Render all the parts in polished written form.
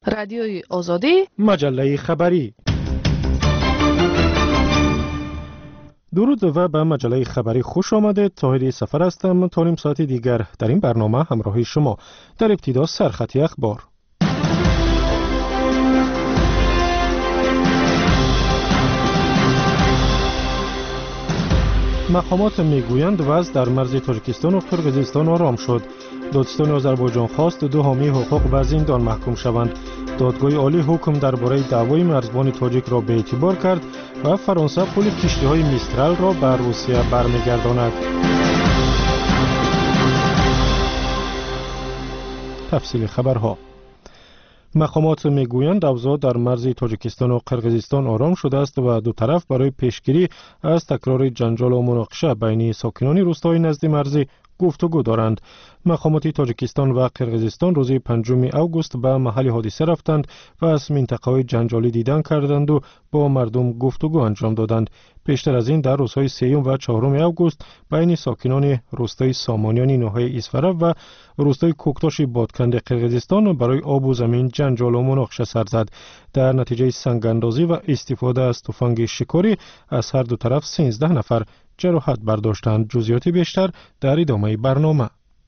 رادیوی آزادی، مجله خبری. درود و به مجله خبری خوش آمده. طاهری سفر هستم. تا نیم ساعت دیگر در این برنامه همراه شما. در ابتدا سرخط اخبار. مقامات میگویند وضع در مرز تاجیکستان و قرقیزستان آرام شد. دادستان آذربایجان خواست 2 حامی حقوق به زندان محکوم شوند. دادگاه عالی حکم درباره دعوای مرزبان تاجیک را به اعتبار کرد و فرانسه پل کشتی‌های میسترال را به روسیه برمیگرداند. تفصیل خبرها. مقامات میگویند اوضاع در مرز تاجیکستان و قرقیزستان آرام شده است و دو طرف برای پیشگیری از تکرار جنجال و مناقشه بین ساکنان روستای نزد مرزی گفتگو دارند. مقامات تاجیکستان و قرقیزستان روز 5 اوگوست به محل حادثه رفتند و از منطقه‌های جنجالی دیدن کردند و با مردم گفتگو انجام دادند. پیشتر از این در روزهای 3 و 4 اوگوست بین ساکنان روستای سامانیانی ناحیه اسفره و روستای کوکتاش بادکند قرقیزستان برای آب و زمین جنجال و مناقشه سر زد. در نتیجه سنگ‌اندازی و استفاده از تفنگ شکاری از هر دو طرف 13 نفر جراحت برداشتند. جزئیات بیشتر در ادامه برنامه.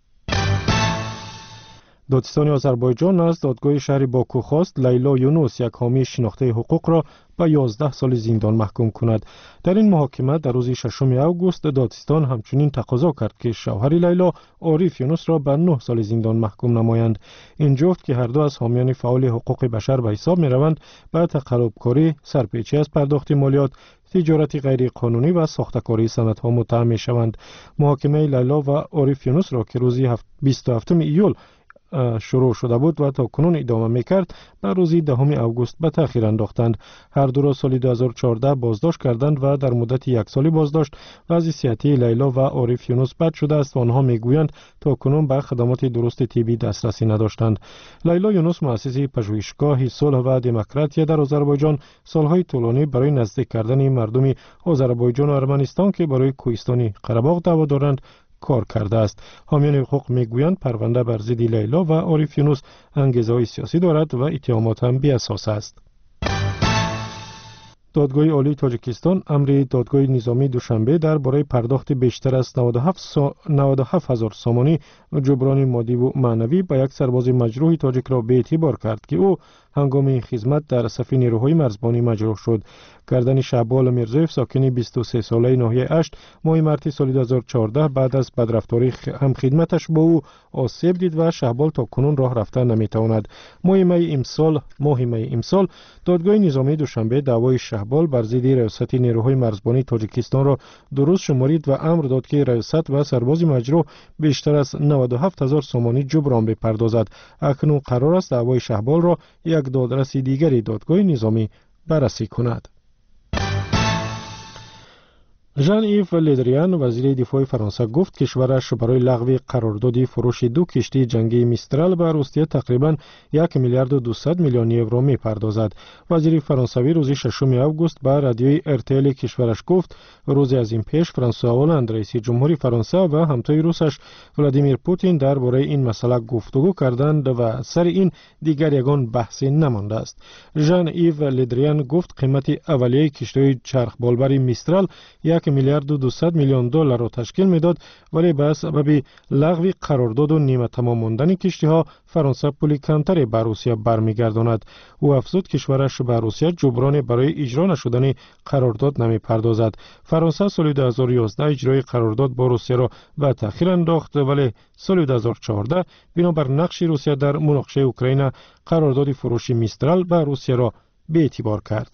دادستان آذربایجان از دادگاه شهر باکو خواست لیلا یونوس، یک حامی شناخته حقوق را به 11 سال زندان محکوم کند. در این محاکمه در روز 6 اوگوست دادستان همچنین تقاضا کرد که شوهر لیلا عارف یونوس را به 9 سال زندان محکوم نمایند. این جفت که هر دو از حامیان فعال حقوق بشر به حساب می روند به تقلبکاری، سرپیچی از پرداخت مالیات، تجارت غیر قانونی و ساختکاری صنعت‌ها متهم می شوند. محاکمه لیلا و عارف یونوس را که روز 27 ایول شروع شده بود و تا کنون ادامه میکرد به روز 10 اوگوست به تأخیر انداختند. هر دو را سال 2014 بازداشت کردند و در مدت 1 سالی بازداشت وضع صحتی لیلا و عارف یونوس بد شده است و آنها میگویند تا کنون به خدمات درست طبی دسترسی نداشتند. لیلا یونوس مؤسس پژوهشگاه صلح و دموکراسی در آذربایجان سالهای طولانی برای نزدیک کردن مردم آذربایجان و ارمنستان که برای کوهستان قره‌باغ دعوا دارند کار کرده است. حامیان حقوق میگویند پرونده بر ضد لیلا و عارف یونوس انگیزه‌های سیاسی دارد و اتهامات هم بی اساس است. دادگاه عالی تاجیکستان امر دادگاه نظامی دوشنبه درباره پرداخت بیشتر از 97,000 سامانی جبران مادی و معنوی به یک سرباز مجروح تاجیک را به اعتبار کرد که او هنگام خدمت در صف نیروهای مرزبانی مجروح شد. گردن شهبال میرزویف ساکن 23 ساله ناحیه اشت ماه مارس سال 2014 بعد از بدرفتاری هم خدمتش با او آسیب دید و شهبال تا کنون راه رفتن نمیتواند. ماه می امسال دادگاه نظامی دوشنبه دعوای شهبال بر ضد ریاست نیروهای مرزبانی تاجیکستان را درست شمارید و امر داد که ریاست و سرباز مجروح بیشتر از 97,000 سامانی جبران بپردازد. اکنون قرار است دعوای شهبال را یک دادرس دیگری دادگاه نظامی بررسی کند. ژان ایو لدریان وزیر دفاع فرانسه گفت کشورش برای لغو قرارداد فروش 2 کشتی جنگی میسترال به روسیه تقریباً 1 میلیارد و 200 میلیون یورو میپردازد. وزیر فرانسوی روز 6 اوگوست به رادیوی ارتل کشورش گفت روزی از این پیش فرانسوا هولند رئیس جمهوری فرانسه و همتای روسش ولادیمیر پوتین درباره این مسئله گفتگو کردند و سر این دیگر یگان بحثی نمانده است. ژان ایو لدریان گفت قیمت اولیه کشتی چرخ بالبری میسترال 1 میلیارد و 200 میلیون دلار را تشکیل میداد، ولی به سبب لغو قرارداد و نیمه تمام ماندن کشتی ها فرانسه پول کمتری به روسیه برمیگرداند. او افزود کشورش به روسیه جبران برای اجرا نشدن قرارداد نمیپردازد. فرانسه سال 2011 اجرای قرارداد با روسیه را به تأخیر انداخت، ولی سال 2014 بنابر نقش روسیه در مناقشه اوکراین قرارداد فروش میسترال به روسیه را به اعتبار کرد.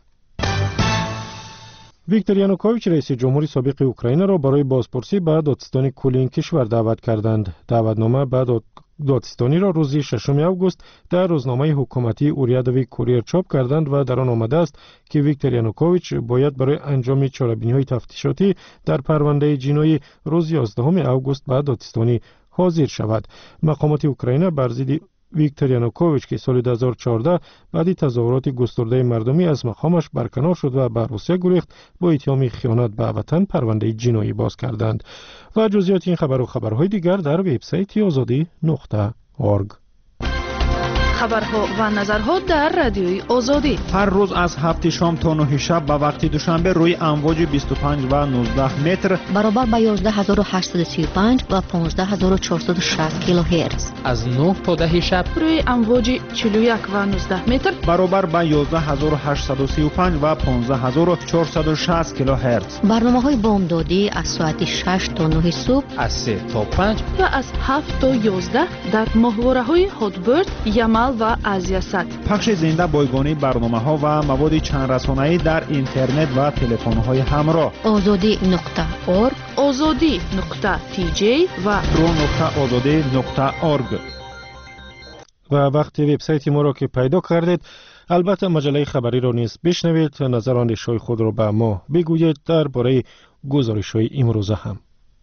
ویکتور یانوکوویچ رئیس جمهوری سابق اوکراین را برای بازپرسی به دادستان کل این کشور دعوت کردند. دعوتنامه به دادستانی را روز 6 اوگوست در روزنامه حکومتی اوریادوی کوریر چاپ کردند و در آن آمده است که ویکتور یانوکوویچ باید برای انجام چاره‌بینی‌های تفتیشاتی در پرونده جنایی روز 11 اوگوست به دادستانی حاضر شود. مقامات اوکراین بر ضد ویکتور یانوکوویچ که سال 2014 بعد تظاهرات گسترده مردمی از مقامش برکنار شد و به روسیه گریخت با اتهام خیانت به وطن پرونده جنایی باز کردند. و جزئیات این خبر و خبرهای دیگر در وبسایت azadi.org. خبرها و نظرها در رادیوی آزادی. هر روز از 7 شام تا 9 شب به وقت دوشنبه روی امواج 25 و 19 متر برابر با 11835 و 15460 کیلوهرتز. از 9 تا 10 شب روی امواج 41 و 19 متر برابر با 11835 و 15460 کیلوهرتز. برنامه‌های بامدادی از ساعت 6 تا 9 صبح، از 3 تا 5 و از 7 تا 11 در ماهواره‌های هاتبرد، یمل و آزیاسات. پخش زنده بایگانی برنامه‌ها و مواد چند رسانه‌ای در اینترنت و تلفن‌های همراه. azadi.org، azadi.tj و pro.azadi.org. و وقتی وبسایت ما را که پیدا کردید، البته مجله خبری را نیز بشنوید، نظر اندیشه‌های خود را به ما بگویید درباره گزارش‌های امروزه هم.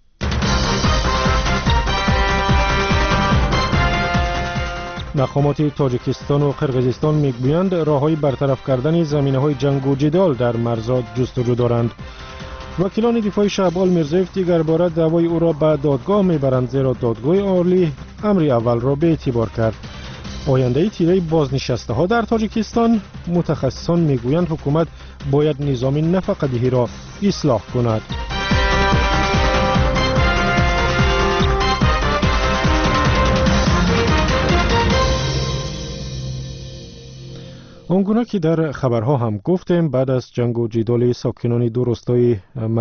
مقامات تاجیکستان و قرقیزستان میگویند راههای برطرف کردن زمینه‌های جنگ و جدال در مرزها جستجو دارند. وکیلان دفاع شهبال میرزایف دیگر بار دعوای او را به دادگاه میبرند، زیرا دادگاه عالی امر اول را به اعتبار کرد. آینده تیره بازنشسته ها در تاجیکستان، متخصصان میگویند حکومت باید نظام نفقه‌دهی را اصلاح کند. آنگونه که در خبرها هم گفتیم، بعد از جنگ و جدال ساکنان دو روستای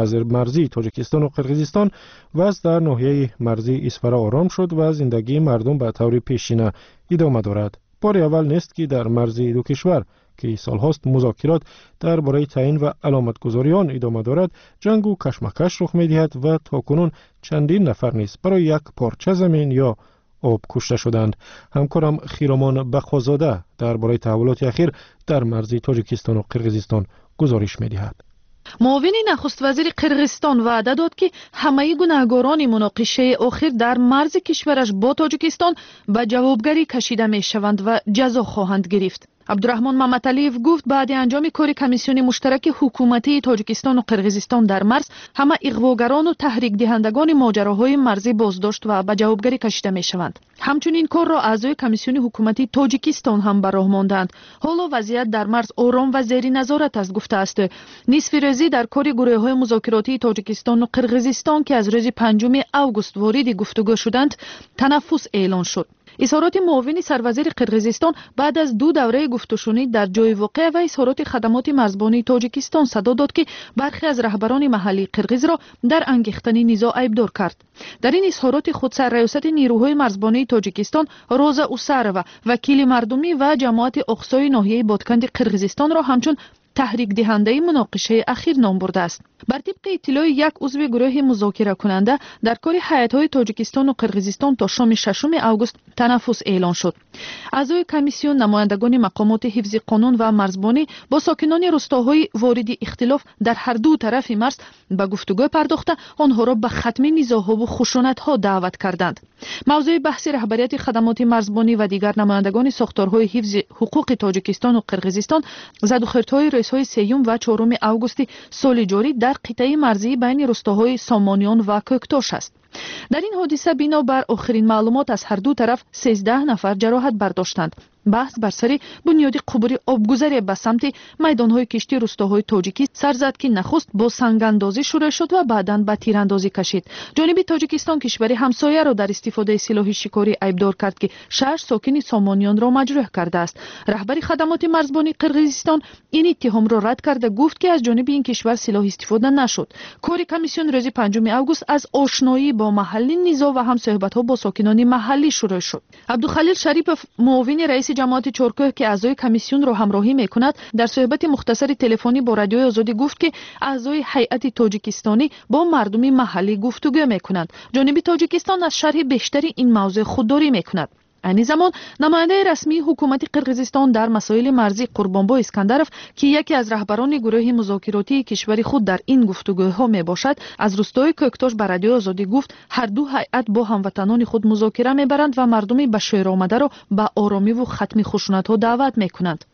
مرزی تاجیکستان و قرقیزستان، وضع در ناحیه مرزی اسفره آرام شد و زندگی مردم به طور پیشینه ادامه دارد. بار اول نیست که در مرزی دو کشور که سالهاست مذاکرات درباره تعیین و علامتگذاری آن ادامه دارد، جنگ و کشمکش رخ می‌دهد و تاکنون چندین نفر نیز برای یک پارچه زمین یا آب کشته شدند. همکارم خیرامان بخوازاده درباره تحولات اخیر در مرزی تاجیکستان و قرقیزستان گزارش می‌دهد. معاون نخست وزیر قرقیزستان وعده داد که همه گناهکاران مناقشه اخیر در مرز کشورش با تاجیکستان به جوابگری کشیده می‌شوند و جزا خواهند گرفت. عبدالرحمن ممتعلیف گفت بعد انجام کار کمیسیون مشترک حکومتی تاجیکستان و قرقیزستان در مرز، همه اغواگران و تحریک دهندگان ماجراهای مرزی بازداشت و به جوابگری کشیده می‌شوند. همچنین کار را اعضای کمیسیون حکومتی تاجیکستان هم به راه ماندند. حالا وضعیت در مرز آرام و زیر نظارت است گفته است. نصف روزی در کار گروه‌های مذاکراتی تاجیکستان و قرقیزستان که از روز 5 آگوست وارد گفتگو شدند، تنفس اعلان شد. اظهارات معاون سروزیر قرقیزستان بعد از 2 دوره گفتگوشنید در جای واقع و اظهارات خدمات مرزبانی تاجیکستان صدا داد که برخی از رهبران محلی قرقیز را در انگیختن نزاع ایبدار کرد. در این اظهارات خود سرریاست نیروهای مرزبانی تاجیکستان روزا اوساروا، وکیل مردمی و جماعت اقصای ناحیه بادکند قرقیزستان را همچون تحریک دهنده مناقشه اخیر نام برده است. بر طبق اطلاع یک عضو گروه مذاکره کننده، در کار هیئت‌های تاجیکستان و قرقیزستان تا شام 6 آگوست تنفس اعلان شد. اعضای کمیسیون، نمایندگان مقامات حفظ قانون و مرزبانی با ساکنان روستاهای وارد اختلاف در هر دو طرف مرز به گفتگو پرداخته آنها را به ختم نزاع‌ها و خشونت‌ها دعوت کردند. موضوع بحث رهبریت خدمات مرزبانی و دیگر نمایندگان ساختارهای حفظ حقوق تاجیکستان و قرقیزستان زد و خردهای روزهای 3 و 4 آگوست سال جاری در قطعه مرزی بین روستاهای سامانیان و کوکتاش است. در این حادثه بنابر آخرین معلومات از هر دو طرف 13 نفر جراحت برداشتند. بحث بر سر بنیاد قبور آبگذری به سمت میدانهای کشتی روستاهای تاجیکی سر زد که نخست با سنگاندازی شروع شد و بعداً به تیراندازی کشید. جانب تاجیکستان کشور همسایه را در استفاده سلاح شکاری ایبدار کرد که 6 ساکن سامانیان را مجروح کرده است. رهبر خدمات مرزبانی قرقیزستان این اتهام را رد کرده گفت که از جانب این کشور سلاح استفاده نشد. کار کمیسیون روز 5 آگوست از آشنایی با محلی نزاع و هم صحبت‌ها با ساکنان محلی شروع شد. عبدالخلیل شریف، معاون رئیس جماعت چارکوه که اعضای کمیسیون را همراهی می‌کند، در صحبت مختصر تلفنی با رادیوی آزادی گفت که اعضای هیئت تاجیکستانی با مردم محلی گفتگو می‌کنند. جانب تاجیکستان از شرح بیشتری این موضوع خودداری می‌کند. این زمان نماینده رسمی حکومت قرقیزستان در مسائل مرزی قربانبا اسکندرف که یکی از رهبران گروه مذاکراتی کشور خود در این گفتگوها می باشد، از روستای کوکتاش به رادیو آزادی گفت هر دو هیئت با هموطنان خود مذاکره میبرند و مردم به شعر آمده را به آرامی و ختم خشونت‌ها دعوت میکنند.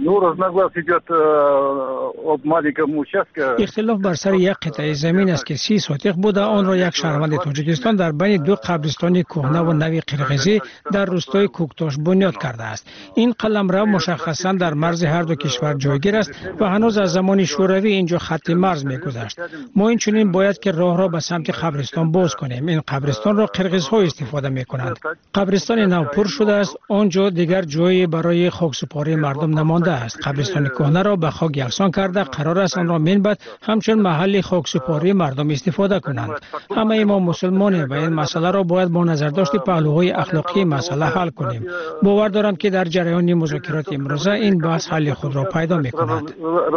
اختلاف بر سر یک قطعه زمین است که 30 سوتیق بوده. آن را یک شهروند تاجیکستان در بین دو قبرستان کهنه و نوی قرقیزی در روستای کوکتاش بنیاد کرده است. این قلمرو مشخصا در مرز هر دو کشور جایگیر است و هنوز از زمان شوروی اینجا خط مرز می‌گذشت. ما این چنین باید که راه را به سمت قبرستان باز کنیم. این قبرستان را قرقیزها استفاده می‌کنند. قبرستان نو پر شده است. آنجا دیگر جایی برای خاکسپاری مردم نمانده است. قبرستان کهنه را به خاک یکسان کرده قرار است آن را منبت همچون محل خاکسپاری مردم استفاده کنند. همه ما مسلمانیم و این مسئله را باید با نظرداشت پهلوهای اخلاقی مسئله حل کنیم. باور دارم که در جریان مذاکرات امروزه این بحث حل خود را پیدا می‌کند.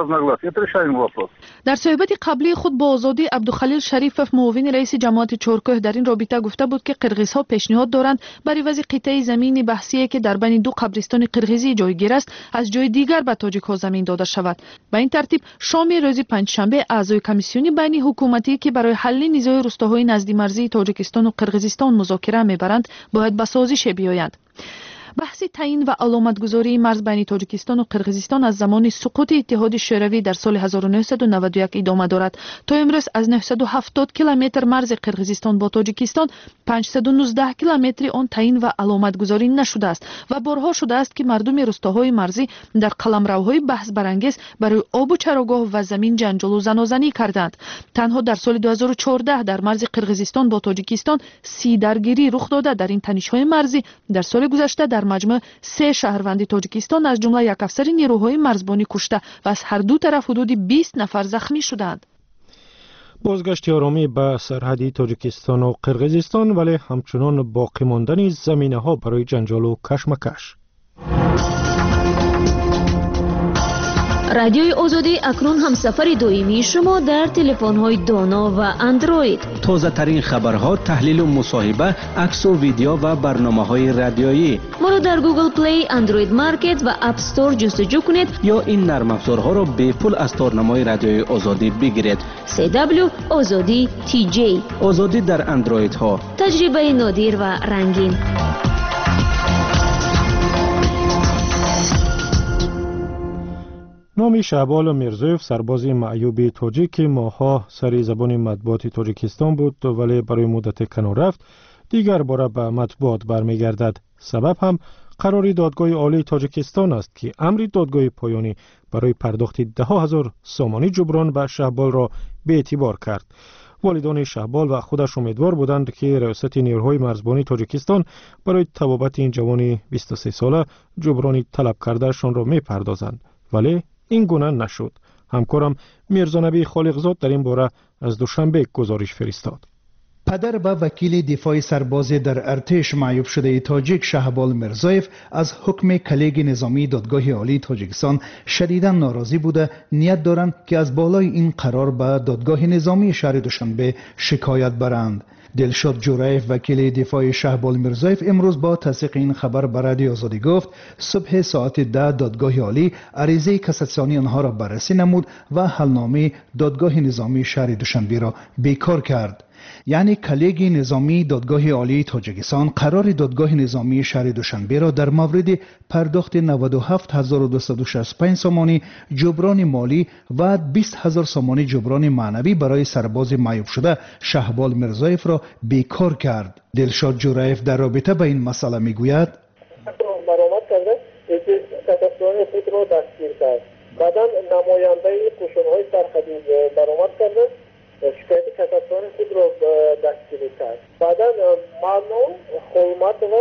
در صحبت قبلی خود با آزادی عبدالخلیل شریفов معاون رئیس جماعت چهارکوه در این رابطه گفته بود که قرقیزها پیشنهاد دارند برای وضع قطعه زمینی بحثی که در بین دو قبرستان قرقیزی جایگیر است از جای دیگر به تاجیک‌ها زمین داده شود. به این ترتیب شام روز پنجشنبه اعضای کمیسیون بین حکومتی که برای حل نزاع روستاهای نزدیک‌مرزی تاجیکستان و قرقیزستان مذاکره می‌برند باید به سازش بیایند. بحث تعیین و علامتگذاری مرز بین تاجیکستان و قرقیزستان از زمان سقوط اتحاد شوروی در سال 1991 ادامه دارد. تا امروز از 970 کیلومتر مرز قرقیزستان با تاجیکستان 519 کیلومتر آن تعیین و علامتگذاری نشده است و بارها شده است که مردم روستاهای مرزی در قلمروهای بحث برانگیز برای آب و چراگاه و زمین جنجال و زنازنی کردند. تنها در سال 2014 در مرز قرقیزستان با تاجیکستان 30 درگیری رخ داده. در این تنش‌های مرزی در سال گذشته در مجموع 3 شهروند تاجیکستان از جمله یک افسر نیروهای مرزبانی کشته و از هر دو طرف حدود 20 نفر زخمی شدند. بازگشت آرامی به سرحدی تاجیکستان و قرقیزستان ولی همچنان باقی ماندن زمینه‌ها برای جنجال و کشمکش. رادیوی آزادی اکنون هم سفر دائمی شما در تلفن‌های دانا و اندروید. تازه ترین خبرها، تحلیل و مصاحبه، عکس و ویدیو و برنامه‌های رادیویی. ما را در گوگل پلی، اندروید مارکت و اپ استور جستجو کنید یا این نرم افزارها را به پول از تارنمای رادیوی آزادی بگیرید. CW آزادی TJ. آزادی در اندروید ها. تجربه نادر و رنگین. نام شهبال میرزویف سرباز معیوب تاجیک ماها سری زبان مطبوعات تاجیکستان بود ولی برای مدت کنار رفت دیگر باره به مطبوعات برمیگردد. سبب هم قراری دادگاه عالی تاجیکستان است که امر دادگاه پایانی برای پرداخت 10,000 سامانی جبران به شهبال را به اعتبار کرد. والدان شهبال و خودش امیدوار بودند که ریاست نیروهای مرزبانی تاجیکستان برای طبابت این جوان 23 ساله جبرانی طلب کردهشان را میپردازند ولی این گونه نشد. همکارم میرزانبی خالقزاد در این باره از دوشنبه گزارش فرستاد. پدر با وکیل دفاع سرباز در ارتش معیوب شده تاجیک شهبال میرزویف از حکم کلیگ نظامی دادگاه عالی تاجیکستان شدیداً ناراضی بوده نیت دارند که از بالای این قرار به دادگاه نظامی شهر دوشنبه شکایت برند. دلشاد جورایف وکیل دفاع شهبال میرزویف امروز با تصدیق این خبر به رادیو آزادی گفت صبح ساعت 10 دادگاه عالی عریضه کاساسیونی آنها را بررسی نمود و حلنامه دادگاه نظامی شهر دوشنبه را بیکار کرد. یعنی کلیگ نظامی دادگاه عالی تاجیکستان قرار دادگاه نظامی شهر دوشنبه را در مورد پرداخت 97,265 سامانی جبران مالی و 20,000 سامانی جبران معنوی برای سرباز معیوب شده شهبال میرزویف را بیکار کرد. دلشاد جورایف در رابطه با این مسئله میگوید برآمد کرده کاساسیون خود را دستگیر کرد. بعدا نماینده قشون‌های سرحدی برآمد کرده شکایت کاساسیون خود را دستگیری کرد. بعدا ممنون حکومت و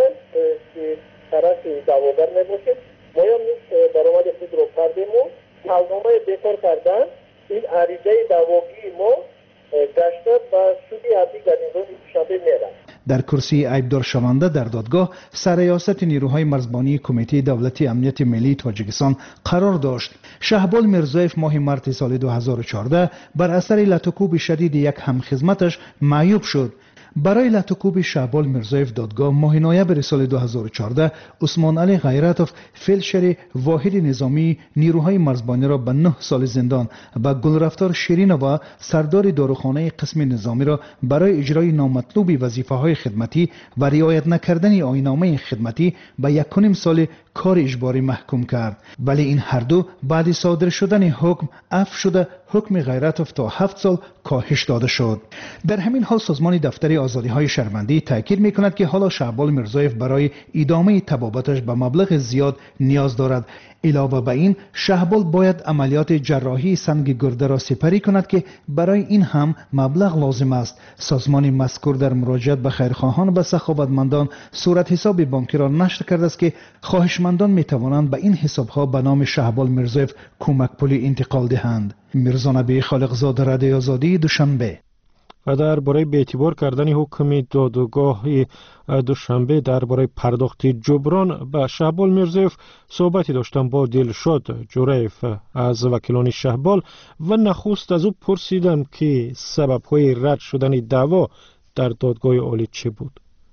طرف دعواگر نباشید ما هم برآمد خود را کردیم و حلنامه بیکار کردن این عریضه دعواگی ما گشته و سودی عدی در این روز دوشنبه میرد. در کرسی عیبدار شونده در دادگاه سرریاست نیروهای مرزبانی کمیته دولتی امنیت ملی تاجیکستان قرار داشت. شهبال میرزویف ماه مارس سال 2014 بر اثر لطوکوب شدید یک همخدمتش معیوب شد. برای لطوکوب شهبال میرزویف دادگاه ماه نوامبر سال 2014 عثمان علی غیرتوف فیلدشر واحد نظامی نیروهای مرزبانی را به 9 سال زندان و گلرفتار شیرین و سردار داروخانه قسم نظامی را برای اجرای نامطلوب وظیفه‌های خدمتی و رعایت نکردن آیین‌نامه خدمتی به 1.5 سال کار اجباری محکوم کرد، ولی این هر دو بعد صادر شدن حکم عفو شده، حکم غیرعطف تا 7 سال کاهش داده شد. در همین حال سازمان دفتر آزادی‌های شهروندی تاکید می‌کند که حالا شهبال میرزایف برای ادامه تبابتش به مبلغ زیاد نیاز دارد. علاوه بر این شهبال باید عملیات جراحی سنگ گرده را سپری کند که برای این هم مبلغ لازم است. سازمان مذکور در مراجعت به خیرخواهان و سخاوتمندان صورت حساب بانکی را نشر کرده است که خواهشمندان می‌توانند به این حساب‌ها به نام شهبال میرزایف کمک پولی انتقال دهند. میرزا نبی خالقزاد، رادیو آزادی، دوشنبه. و درباره بی‌اعتبار کردن حکم دادگاه دوشنبه درباره پرداخت جبران به شهبال میرزایف صحبتی داشتم با دلشاد جوریف از وکیلان شهبال و نخست از او پرسیدم که سبب‌های رد شدن دعوا در دادگاه عالی چه بود؟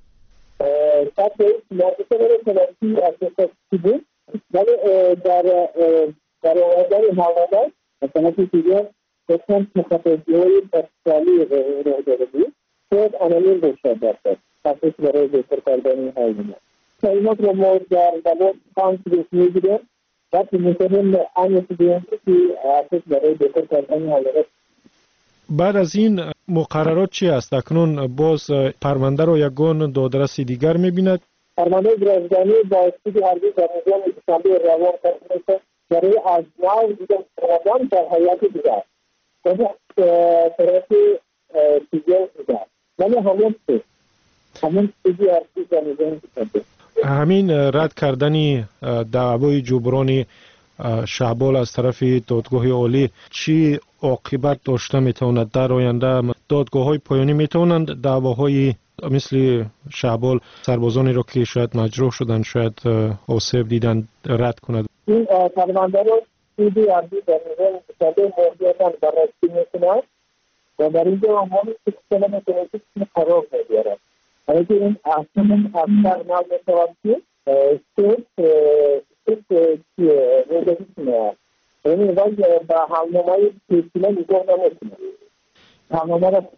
داشتن مخاطبهای بسیاری رو داده بود شاید آنالین روشن داشت تحقیق برای بهتر کردن حیوانات کلمات رو ما در دلات خانس میگیریم و میتونیم آنیت بیان که تحقیق برای بهتر کردن حیوانات. بعد از این مقررات چی است؟ اکنون باز پرونده رو یگان دادرس دیگر میبیند؟ پرونده گرفتنی با استودی هر دو در نظام دوشنبه روان کرده برای از نو دیگر پرونده در حیات دیگر طرفی دیگر دیگر ولی همین چیزی هستی در نظام کرده. همین رد کردنی دعوای جبران شهبال از طرف دادگاه عالی چی عاقبت داشته میتواند در آینده؟ دادگاه های پایانی میتوانند دعواهای مثل شهبال سربازانی را که شاید مجروح شدن شاید آسیب دیدن رد کند؟ این پرونده رو سودی عرضی در نظام شده موضوعاتان بررسی میکنند و در اینجا ما سیستم تکنیکی قرار میگیرد. اگه این اصلا اکثر نام میتوان که چیه روزی کنه یعنی وقت به حالنامه سیستم نگاه نمیکنه حالنامه را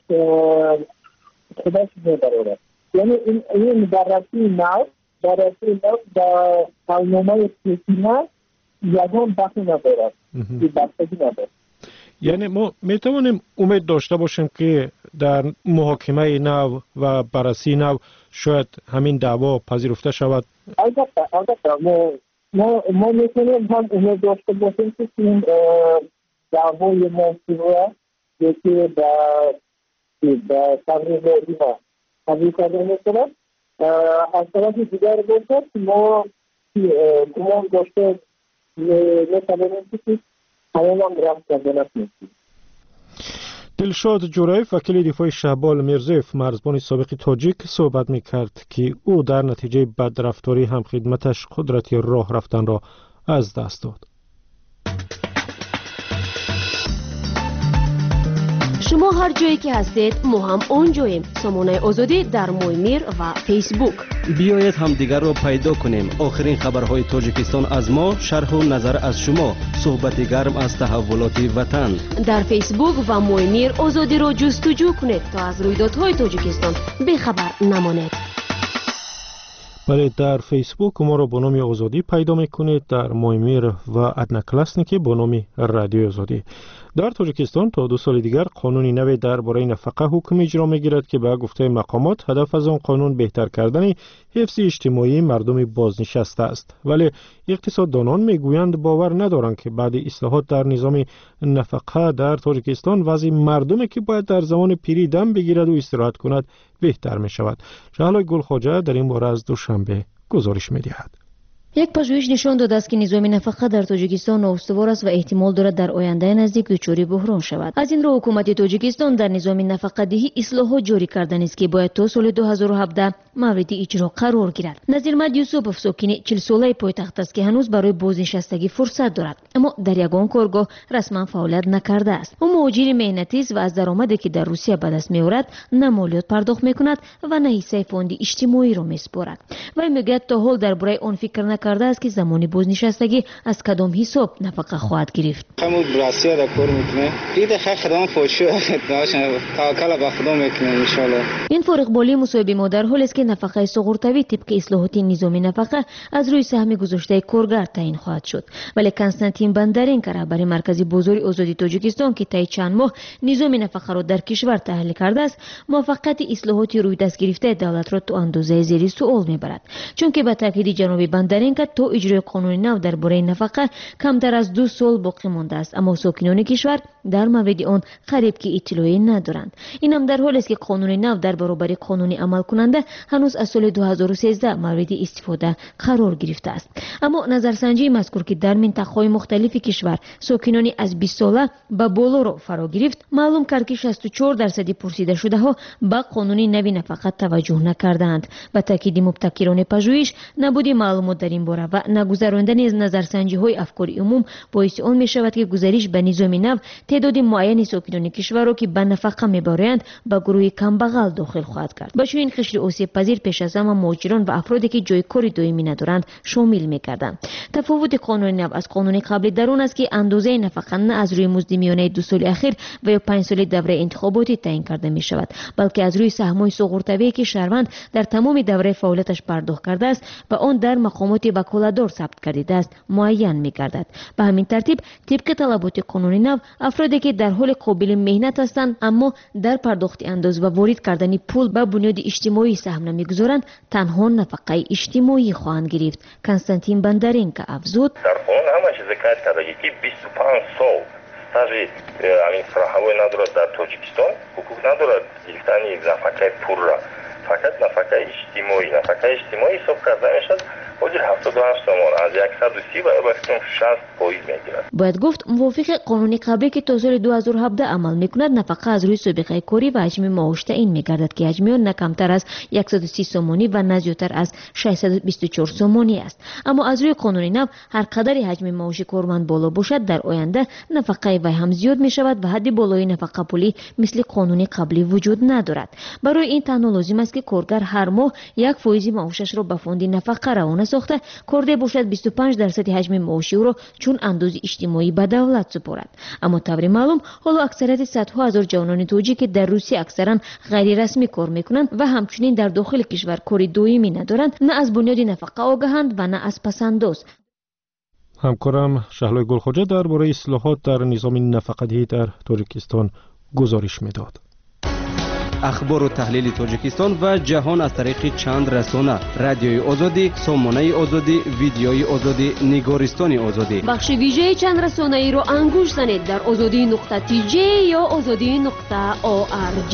خودش میبرد یعنی این بررسی نو به حالنامه سیستم یگان بخشی ندارد یعنی ما میتوانیم امید داشته باشیم که در محاکمه نو و بررسی نو شاید همین دعوا پذیرفته شود؟ البته ما میتونیم هم امید داشته باشیم که این دعوای موضوع یکی به تبریز تبریز کرده میکنم از طرف دیگر باشد که ما گمان داشته میتوانیم که همون هم رفت کرده نکنیم. دلشاد جوریف وکیل دفاع شهبال میرزایف مرزبان سابق تاجیک صحبت میکرد که او در نتیجه بدرفتاری هم خدمتش قدرت راه رفتن را از دست داد. شما هر جایی که هستید ما هم اونجاییم. سامانه آزادی در مویمیر و فیسبوک. بیایید همدیگر را پیدا کنیم. آخرین خبرهای تاجیکستان از ما، شرح و نظر از شما، صحبت گرم از تحولات وطن. در فیسبوک و مویمیر آزادی را جستجو کنید تا از رویدادهای تاجیکستان بیخبر نمانید. بله، در فیسبوک ما را با نام آزادی پیدا میکنید، در مویمیر و ادنکلاسنیکی با نام رادیو آزادی. در تاجیکستان تا 2 سال دیگر قانونی نوی درباره نفقه حکم اجرا میگیرد که به گفته مقامات هدف از آن قانون بهتر کردن حفظ اجتماعی مردم بازنشسته است. ولی اقتصاددانان میگویند باور ندارند که بعد اصلاحات در نظام نفقه در تاجیکستان وضع مردمی که باید در زمان پیری دم بگیرد و استراحت کند بهتر می شود. شهلای گلخواجه در این باره از دوشنبه گزارش می‌دهد. یک پژوهش نشان داده است که نظام نفقه در تاجیکستان نااستوار است و احتمال دارد در آینده نزدیک دچار بحران شود. از این رو حکومت تاجیکستان در نظام نفقه دهی اصلاحات جاری کردن است که باید تا سال 2017 مورد اجرا قرار گیرد. نظیر مد یوسفوف ساکن 40 ساله پایتخت است که هنوز برای بازنشستگی فرصت دارد، اما در یگان کارگاه رسما فعالیت نکرده است. او مهاجر مهنتی است و از درآمدی که در روسیه به دست میآورد نه مالیات پرداخت میکند و نه حصه فاند اجتماعی را میسپارد. و میگوید تا حال درباره آن فکر کرده است که زمان بازنشستگی از کدام حساب نفقه خواهد گرفت. همون براسیا را کار میکنه. دیده خدام فوشو داشتن توکل به خدا میکنه ان شاء الله. این فارغبالی مصاحبه ما در حالی است که نفقه سقورتوی طبق اصلاحات نظام نفقه از روی سهم گذاشته کارگر تعیین خواهد شد. ولی کنستانتین بندرینکا رهبر مرکز بازار آزادی تاجیکستان که طی چند ماه نظام نفقه را در کشور تحلیل کرده است، موفقیت اصلاحات روی دست گرفته دولت را تو اندازه زیر سوال میبرد، چون که به تاکید جناب بندرینکا تا اجرای قانون نو درباره نفقه کمتر از 2 سال باقی مانده است، اما ساکنان کشور در مورد آن قریب که اطلاعی ندارند. این هم در حالی است که قانون نو در برابر قانون عمل کننده هنوز از سال 2013 مورد استفاده قرار گرفته است. اما نظرسنجی مذکور که در منطقه‌های مختلف کشور ساکنانی از 20 ساله به بالا را فرا گرفت، معلوم کرد که 64% پرسیده شده ها به قانون نو نفقه توجه نکردند. به تاکید مبتکران پژوهش، نبود معلومات در این باره و نگذراندن از نظرسنجی های افکار عموم باعث آن می شود که گزارش به نظام نو تعداد معین ساکنان کشور را که به نفقه میبرند به گروه کمبغل داخل خواهد کرد. به چنین قشر آسیب پذیر پیش از همه مهاجران و افرادی که جای کاری دائمی ندارند شامل می‌گردند. تفاوت قانون نو از قانون قبلی در آن است که اندازه نفقه نه از روی مزد میانه 2 سال اخیر و یا 5 سال دوره انتخاباتی تعیین کرده می شود، بلکه از روی سهم‌های سقورتویی که شهروند در تمام دوره فعالیتش پرداخت کرده است و آن در مقامات وکالتدار ثبت کرده است معین می‌گردد. به همین ترتیب طبق طلبات قانون نو، افرادی که در حال قابل مهنت هستند اما در پرداخت انداز و وارد کردن پول به بنیاد اجتماعی سهم نمی‌گذارند، تنها نفقه اجتماعی خواهند گرفت. کنستانتین بندرینکا افزود: در قانون همش ذکر کرده که 25 سال استاژ همین فراهمی ندارد در تاجیکستان، حقوق ندارد گرفتن نفقه پول را، فقط نفقه اجتماعی حساب کرده میشد. حدود 78 تومان از 130 و 60% میگیرد. باید گفت موافق قانون قبلی که تا سال 2017 عمل میکند، نفقه از روی سابقه کاری و حجم معاش تعیین میگردد که حجم آن نه کمتر از 130 سومانی و نه زیادتر از 624 سومانی است. اما از روی قانون نو هر قدر حجم معاش کارمند بالا باشد، در آینده نفقه وی هم زیاد می شود و حد بالای نفقه پولی مثل قانون قبلی وجود ندارد. برای این تنها لازم است که کارگر هر ماه 1% معاشش را به فوند نفقه روانه ساخته کرده باشد 25% حجم معاشی او را چون انداز اجتماعی به دولت سپارد. اما طور معلوم حالا اکثریت صدها هزار جوانان توجیک که در روسیه اکثرا غیر رسمی کار میکنند و همچنین در داخل کشور کاری دائمی ندارند، نه از بنیاد نفقه آگاهند و نه از پسنداز. همکارم شهلای گلخوجه درباره اصلاحات در نظام نفقه‌دهی در تاجیکستان گزارش میداد. اخبار و تحلیل تاجیکستان و جهان از طریق چند رسانه: رادیوی آزادی، سامانه آزادی، ویدیوی آزادی، نگارستان آزادی. بخش ویژه چند رسانه ای را انگوش زنید در azadi.tj یا azadi.org.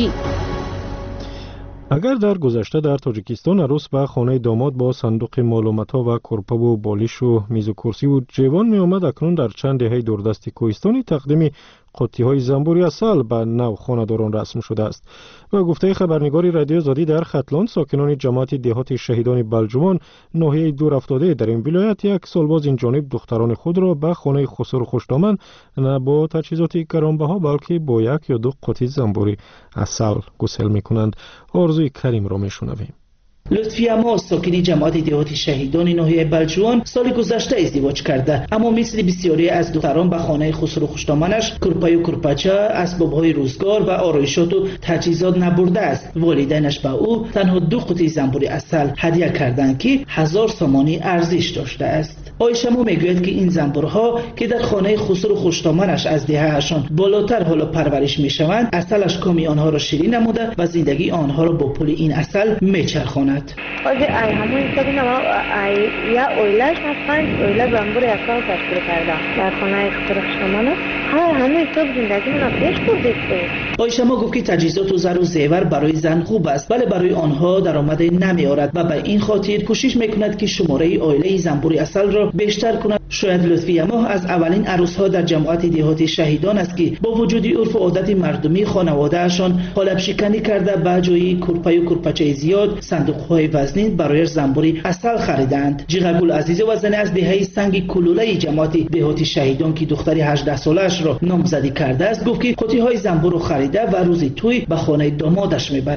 اگر در گذشته در تاجیکستان عروس به خانه داماد با صندوق معلومات‌ها و کرپا و بالیش و میز و کرسی و جوان می آمد، اکنون در چند دهه دوردست کوهستانی تقدیم قطی‌های زنبوری اصل به نو خانه‌داران رسم شده است. و گفته خبرنگار رادیو آزادی در ختلان، ساکنان جماعت دهات شهیدان بلجومان ناحیه دور افتاده در این ولایت یک سال باز این جانب دختران خود را به خانه خسرو خوشدامن نه با تجهیزات گرانبها بلکه با 1 یا 2 قطعه زنبوری اصل گسل می‌کنند. آرزوی کریم را می‌شنویم. لطفی اما ساکنی جماعت دهات شهیدان ناحیه بلجوان سال گذشته ازدواج کرده، اما مثل بسیاری از دختران به خانه خسرو خوشدامنش کرپای و کرپچه، اسباب‌های روزگار و آرایشات و تجهیزات نبرده است. والدینش به او تنها 2 قطعه زنبور عسل هدیه کردند که 1000 سامانی ارزش داشته است. آیشمو میگوید که این زنبورها که در خانه خسرو خوشدامنش از دهه‌شان بالاتر حالا پرورش میشوند، عسلش کامی آنها را شیرین نموده و زندگی آنها را با پول این عسل میچرخاند. آجی همون حسابی نما یا اویلش من 5 اویله زنبور اصلا تشکیل کردم در خانه خسرو خوشدامنش. همه حساب زندگی من پیش برده. آیشما گفت که تجهیزات و زر و زیور برای زن خوب است ولی برای آنها درآمد نمیآورد و به این خاطر کوشش میکند که شماره عائله زنبور اصل را بیشتر کند. شاید لطفی اما از اولین عروس‌ها در جماعت دهات شهیدان است که با وجود عرف و عادت مردمی خانواده‌شان قالب شکنی کرده به جای کرپای و کرپچه زیاد صندوق‌های وزنین برای زنبوری اصل خریدند. جیغگل عزیز و زن از دهه سنگ کلوله جماعت دهات شهیدان که دختری 18 سالش را نامزدی کرده است گفت که قطعه‌های زنبور را خریده و روز توی به خانه دامادش میبرد.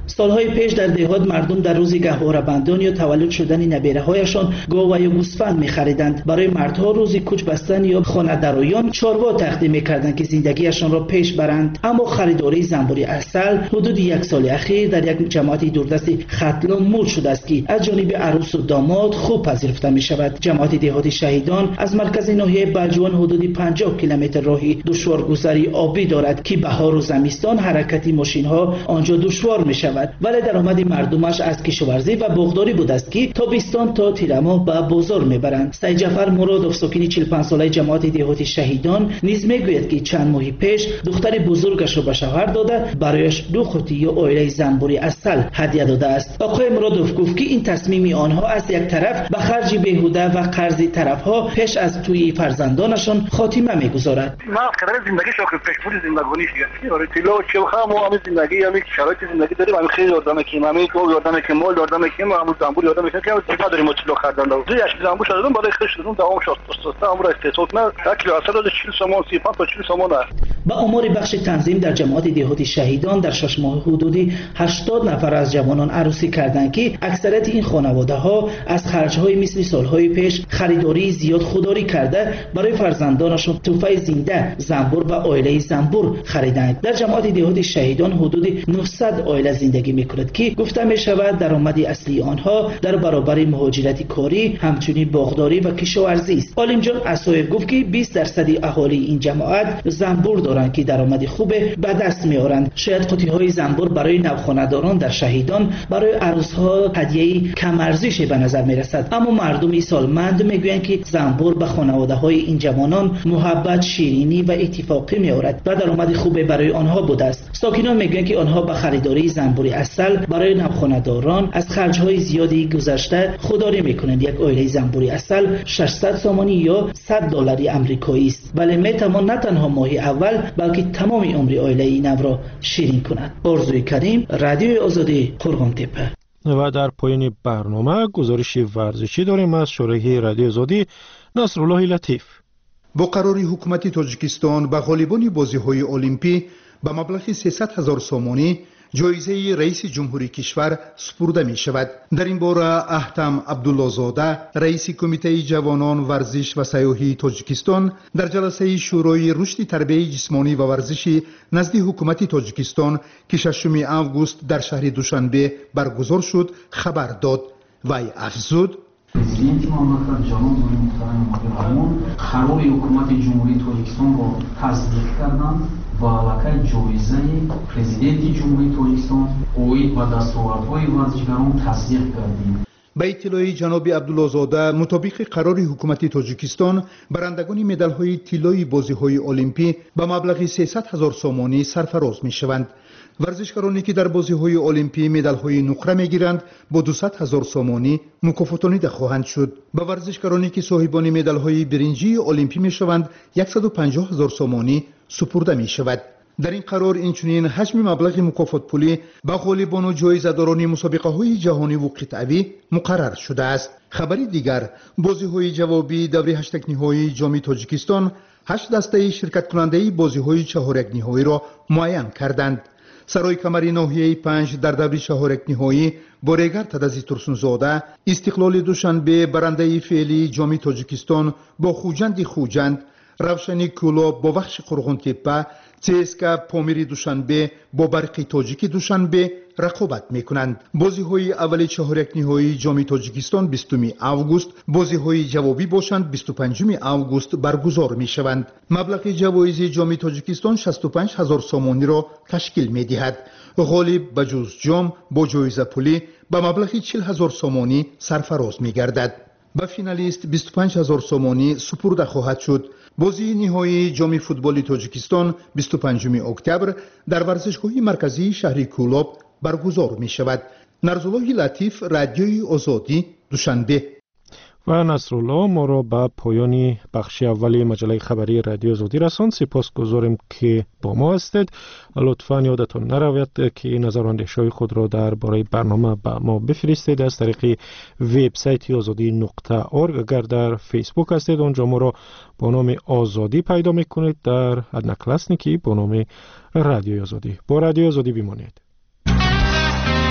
سالهای پیش در دهات مردم در روز گهواره‌بندان یا تولد شدن نبیره‌هایشان گاو یا گوسفند می‌خریدند. برای مردها روزی کوچ بستن یا خانه‌دارایان چاروا تقدیم می‌کردند که زندگیشان را پیش برند. اما خریداری زنبور عسل حدود یک سال اخیر در یک جماعت دوردست ختلان مود شده است که از جانب عروس و داماد خوب پذیرفته می‌شود. جماعت دهات شهیدان از مرکز ناحیه بلجوان حدود 50 کیلومتر راهی دشوارگذری آبی دارد که بهار و زمستان حرکت ماشین‌ها آنجا دشوار می‌شود، ولی درآمد مردمش از کشاورزی و باغداری بوده است که تابستان تا تیر ماه به بازار می‌برند. سید جعفر مرادوف ساکن 45 ساله جماعت دهات شهیدان نیز می‌گوید که چند ماه پیش دختر بزرگش را به شوهر داده برایش 2 قوطی آیله زنبور عسل هدیه داده است. آقای مرادوف گفت که این تصمیم آنها از یک طرف به خرج بیهوده و قرض طرفها پیش از توی فرزندانشان خاتمه می‌گذارد. ما قدر زندگی شوخی پیش بود زندگانی دیگه. آره طلا و چوخا ما هم زندگی همین شرایط زندگی داریم، همین خیلی یادم که همین تو یادم که مول یادم که ما هم زنبور یادم که ما داریم طلا خریدن. دو یک زنبور شدم برای خرج دادم دوام شد. امر استثمار نه کیلو اصل 40 سومون 35 تا 40 سومون است. با آمار بخش تنظیم در جماعت دهات شهیدان در 6 ماه حدودی 80 نفر از جوانان عروسی کردند که اکثریت این خانواده‌ها از خرج‌های مثل سال‌های پیش خریداری زیاد خوداری کرده برای فرزندانشان تحفه زنده زنبور و آیله زنبور خریدند. در جماعت دهات شهیدان حدود 900 آیله زندگی می‌کند که گفته می‌شود درآمد اصلی آنها در برابر مهاجرت کاری همچنین باغداری و کشاورزی است. عالم جان اسایف گفت که 20% اهالی این جماعت زنبور دارند که درآمد خوب به دست می‌آورند. شاید قوطی‌های زنبور برای نوخانه‌داران در شهیدان برای عروس‌ها هدیه کم ارزشی به نظر می‌رسد، اما مردم سالمند می‌گویند که زنبور به خانواده‌های این جوانان محبت، شیرینی و اتفاقی می‌آورد و درآمد خوب برای آنها بوده است. ساکنان می‌گویند که آنها به خریداری زنبور عسل برای نوخانه‌داران از خرج‌های زیادی گذشته خودداری می‌کنند. یک آیله زنبور عسل 600 سامانی یا $100 آمریکایی است، ولی می‌تواند نه تنها ماه اول بلکه تمام عمر آیله این نو را شیرین کند. آرزوی کریم، رادیوی آزادی، قرغان تپه. و در پایان برنامه گزارش ورزشی داریم از شارح رادیو آزادی نصرالله لطیف. با قرار حکومت تاجیکستان به غالبان بازی‌های المپی به مبلغ 300,000 سامانی جایزه رئیس جمهوری کشور سپرده می شود. در این باره احتم عبدالله‌زاده رئیس کمیته جوانان ورزش و سیاحی تاجیکستان در جلسه شورای رشد تربیت جسمانی و ورزشی نزد حکومت تاجیکستان که 6 آگوست در شهر دوشنبه برگزار شد خبر داد. وی افزود: پرزیدنت مملکت جناب محترم مهربان قرار حکومت جمهوری تاجیکستان را تصدیق کردند و علاقه جایزه پرزیدنت جمهوری تاجیکستان اوید و دستاوردهای ورزشگران تصدیق کردیم. به اطلاع جناب عبدالله‌زاده مطابق قرار حکومت تاجیکستان برندگان مدال‌های طلایی بازی‌های المپی به مبلغ 300,000 سامانی سرفراز می‌شوند. ورزشکارانی که در بازی‌های المپی مدال‌های نقره می‌گیرند با 200,000 سامانی مکافاتانیده خواهند شد. به ورزشکارانی که صاحبان مدال‌های برنجی المپی می‌شوند 150,000 سامانی سپرده می‌شود. در این قرار اینچنین حجم مبلغ مکافات پولی به غالبان و جایزه‌داران مسابقه‌های جهانی و قطعی مقرر شده است. خبری دیگر، بازی‌های جوابی دوره 8 نهایی جام تاجیکستان 8 دسته شرکت کننده بازی‌های 4 نهایی را معین کردند. سرای کمری ناحیه 5 در دوره 4 نهایی بوریگر تدازی ترسونزاده استقلال دوشنبه برنده فعلی جام تاجیکستان با خوجند روشنی کولا با بخش قرغون تپه، CSKA پامیری دوشنبه با برق تاجیک دوشنبه رقابت میکنند. بازی‌های اول 4 نهایی جام تاجیکستان 20 آگوست، بازی‌های جوابی باشند 25 آگوست برگزار میشوند. مبلغ جوایز جام تاجیکستان 65,000 سامانی را تشکیل میدهد. غالب بجز جام با جایزه پولی به مبلغ 40,000 سامانی سرفراز میگردد. به فینالیست 25,000 سامانی سپرده خواهد شد. بازی نهایی جام فوتبال تاجیکستان 25 اکتبر در ورزشگاه مرکزی شهر کولاب برگزار می شود. نصرالله لطیف، رادیوی آزادی، دوشنبه. و نصرالله ما را به پایان بخش اولی مجله خبری رادیو آزادی رساند. سپاسگزاریم که با ما هستید. لطفاً یادتان نرود که نظر و اندیشه‌های خود را درباره برنامه به ما بفرستید از طریق وبسایت azadi.org. اگر در فیسبوک هستید آنجا ما را با نام آزادی پیدا میکنید، در ادنکلاسنیکی با نام رادیو آزادی. با رادیو آزادی بمانید.